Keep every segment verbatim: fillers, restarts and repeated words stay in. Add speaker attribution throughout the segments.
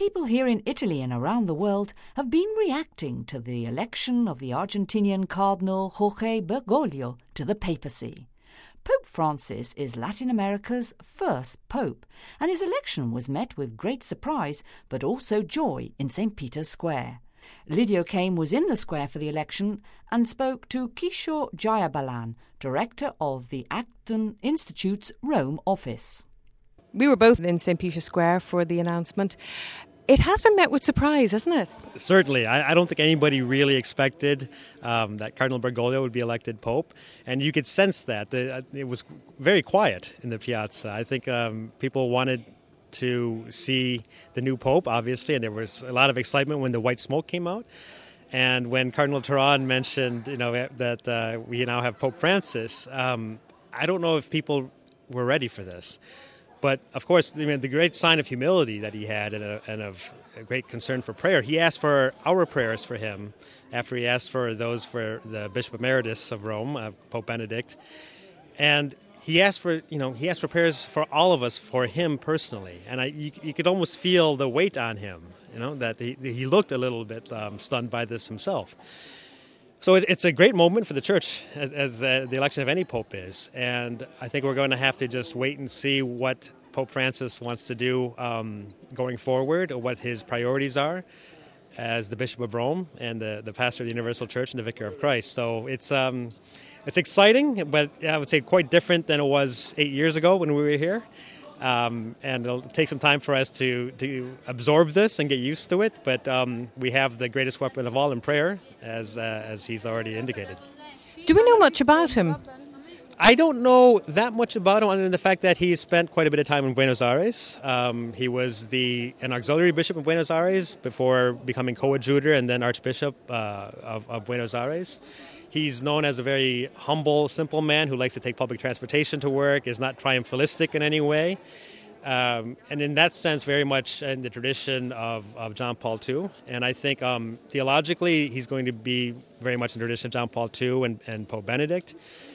Speaker 1: people here in Italy and around the world have been reacting to the election of the Argentinian Cardinal Jorge Bergoglio to the papacy. Pope Francis is Latin America's first pope, and his election was met with great surprise but also joy in Saint Peter's Square. Lydia Kane was in the square for the election and spoke to Kishore Jayabalan, director of the Acton Institute's Rome office.
Speaker 2: We were both in Saint Peter's Square for the announcement. It has been met with surprise, hasn't it?
Speaker 3: Certainly. I, I don't think anybody really expected um, that Cardinal Bergoglio would be elected Pope. And you could sense that. The, it was very quiet in the piazza. I think um, people wanted to see the new Pope, obviously, and there was a lot of excitement when the white smoke came out. And when Cardinal Turan mentioned, you know, that uh, we now have Pope Francis, um, I don't know if people were ready for this. But, of course, I mean, the great sign of humility that he had and, a, and of a great concern for prayer, he asked for our prayers for him after he asked for those for the Bishop Emeritus of Rome, uh, Pope Benedict. And he asked for, you know, he asked for prayers for all of us, for him personally. And I, you, you could almost feel the weight on him, you know, that he, he looked a little bit um, stunned by this himself. So it's a great moment for the Church, as, as uh, the election of any pope is. And I think we're going to have to just wait and see what Pope Francis wants to do um, going forward, or what his priorities are as the Bishop of Rome and the, the pastor of the Universal Church and the Vicar of Christ. So it's um, it's exciting, but I would say quite different than it was eight years ago when we were here. Um, and it'll take some time for us to, to absorb this and get used to it. But um, we have the greatest weapon of all in prayer, as uh, as he's already indicated.
Speaker 2: Do we know much about him?
Speaker 3: I don't know that much about him, other than the fact that he spent quite a bit of time in Buenos Aires. Um, he was the an auxiliary bishop in Buenos Aires before becoming coadjutor and then archbishop uh, of, of Buenos Aires. He's known as a very humble, simple man who likes to take public transportation to work, is not triumphalistic in any way. Um, and in that sense, very much in the tradition of, of John Paul the Second. And I think um, theologically, he's going to be very much in the tradition of John Paul the Second and, and Pope Benedict.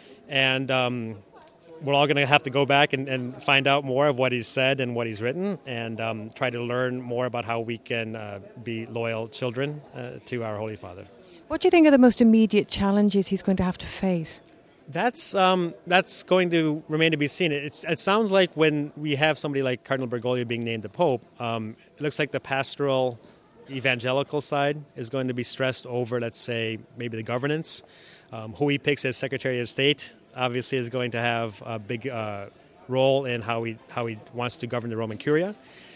Speaker 3: And um, we're all going to have to go back and, and find out more of what he's said and what he's written, and um, try to learn more about how we can uh, be loyal children uh, to our Holy Father.
Speaker 2: What do you think are the most immediate challenges he's going to have to face?
Speaker 3: That's um, that's going to remain to be seen. It's, it sounds like when we have somebody like Cardinal Bergoglio being named the Pope, um, it looks like the pastoral evangelical side is going to be stressed over, let's say, maybe the governance. Um, who he picks as Secretary of State obviously is going to have a big uh, role in how he how he wants to govern the Roman Curia.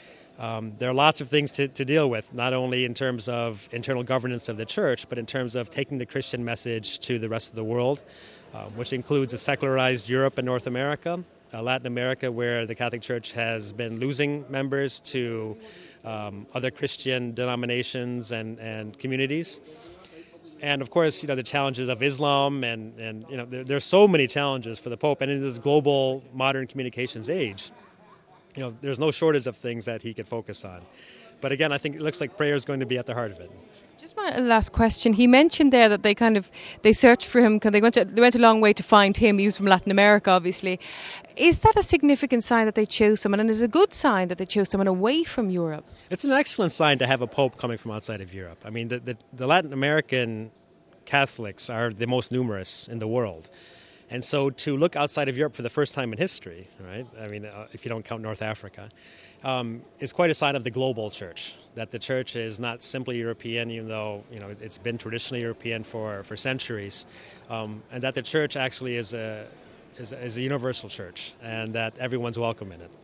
Speaker 3: Um, there are lots of things to, to deal with, not only in terms of internal governance of the Church, but in terms of taking the Christian message to the rest of the world, uh, which includes a secularized Europe and North America, uh, Latin America, where the Catholic Church has been losing members to um, other Christian denominations and, and communities. And, of course, you know, the challenges of Islam, and, and you know, there, there are so many challenges for the Pope. And in this global modern communications age, you know, there's no shortage of things that he could focus on. But again, I think it looks like prayer is going to be at the heart of it.
Speaker 2: Just my last question. He mentioned there that they kind of, they searched for him, because they went, to, they went a long way to find him. He was from Latin America, obviously. Is that a significant sign that they chose someone, and is it a good sign that they chose someone away from Europe?
Speaker 3: It's an excellent sign to have a pope coming from outside of Europe. I mean, the, the, the Latin American Catholics are the most numerous in the world. And so to look outside of Europe for the first time in history, right, I mean, uh, if you don't count North Africa, um, is quite a sign of the global church, that the church is not simply European, even though, you know, it's been traditionally European for, for centuries, um, and that the church actually is a, is, a, is a universal church, and that everyone's welcome in it.